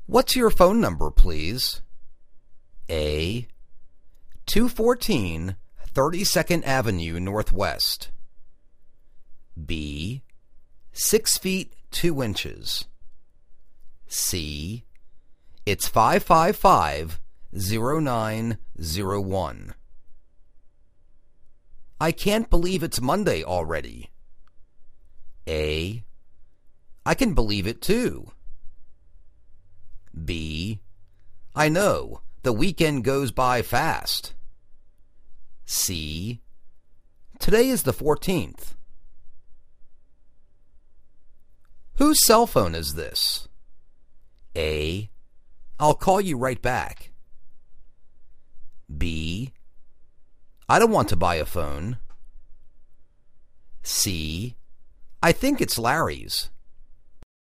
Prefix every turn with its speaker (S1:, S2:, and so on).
S1: What's your phone number, please? A. 214 32nd Avenue Northwest. B. 6 feet 2 inches. C. It's 555-0901. I can't believe it's Monday already. A. I can believe it too. B. I know, the weekend goes by fast. C. Today is the 14th. Whose cell phone is this? A. I'll call you right back. B. I don't want to buy a phone. C. I think it's Larry's.